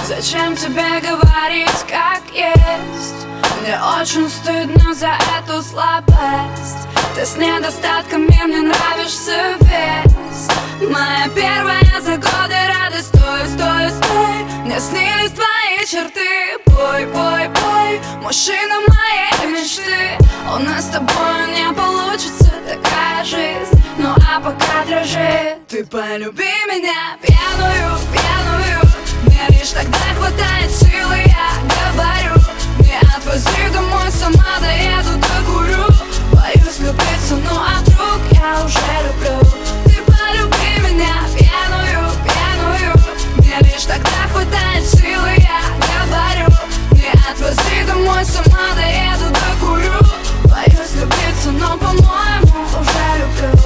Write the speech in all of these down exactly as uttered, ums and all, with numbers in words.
Зачем тебе говорить, как есть? Мне очень стыдно за эту слабость. Ты с недостатками, мне нравишься весь. Моя первая за годы радость. Стой, стой, стой, мне снились твои черты. Бой, бой, бой, мужчина моей мечты. У нас с тобой не получится такая жизнь. Ну а пока дрожи, ты полюби меня пьяную, пьяную. Мне лишь тогда хватает силы, я говорю. Не отвози домой, сама доеду, докурю. Боюсь влюбиться, ну а вдруг я уже люблю. Ты полюби меня пьяную, пьяную. Мне лишь тогда хватает силы, я говорю. Не отвози домой, сама доеду, докурю. Боюсь влюбиться, но по-моему уже люблю.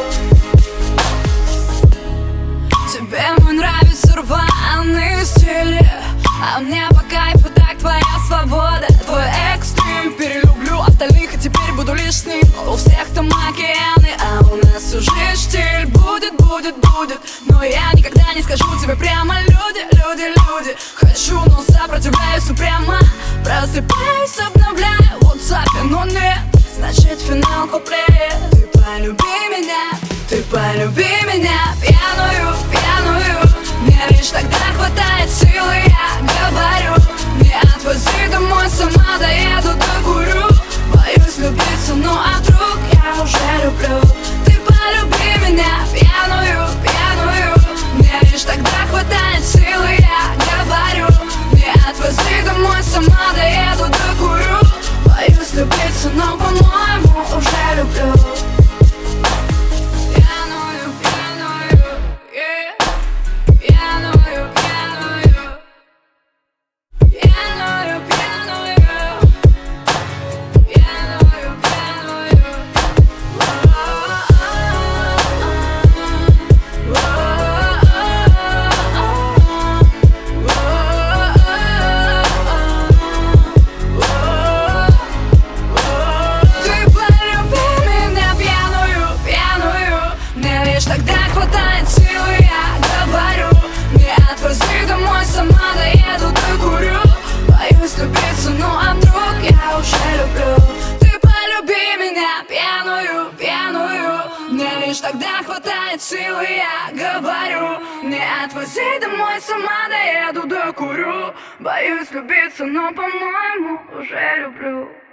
Тебе мой нравится рваный стиль, а мне по кайфу так твоя свобода. Твой экстрим перелюблю остальных, и теперь буду лишь с ним. У всех там океаны, а у нас уже штиль. Будет, будет, будет, но я никогда не скажу тебе прямо. Люди, люди, люди, хочу, но сопротивляюсь упрямо. Просыпаюсь, обновляю в WhatsApp, но нет, значит финал куплет. Ты полюби меня, ты полюби меня пьяную, пьяную. Мне лишь тогда хватает силы, я говорю. Не отвози домой, сама доеду, докурю. Боюсь влюбиться, ну а вдруг я уже люблю. Ты полюби меня пьяную, пьяную. Мне лишь тогда хватает силы, я говорю. Не отвози домой, сама доеду, докурю. Боюсь влюбиться, но по-моему уже люблю. Тогда хватает силы, я говорю. Не отвози домой, сама доеду, докурю. Боюсь влюбиться, ну а вдруг я уже люблю. Ты полюби меня пьяную, пьяную. Мне лишь тогда хватает силы, я говорю. Не отвози домой, сама доеду, докурю. Боюсь влюбиться, но по-моему уже люблю.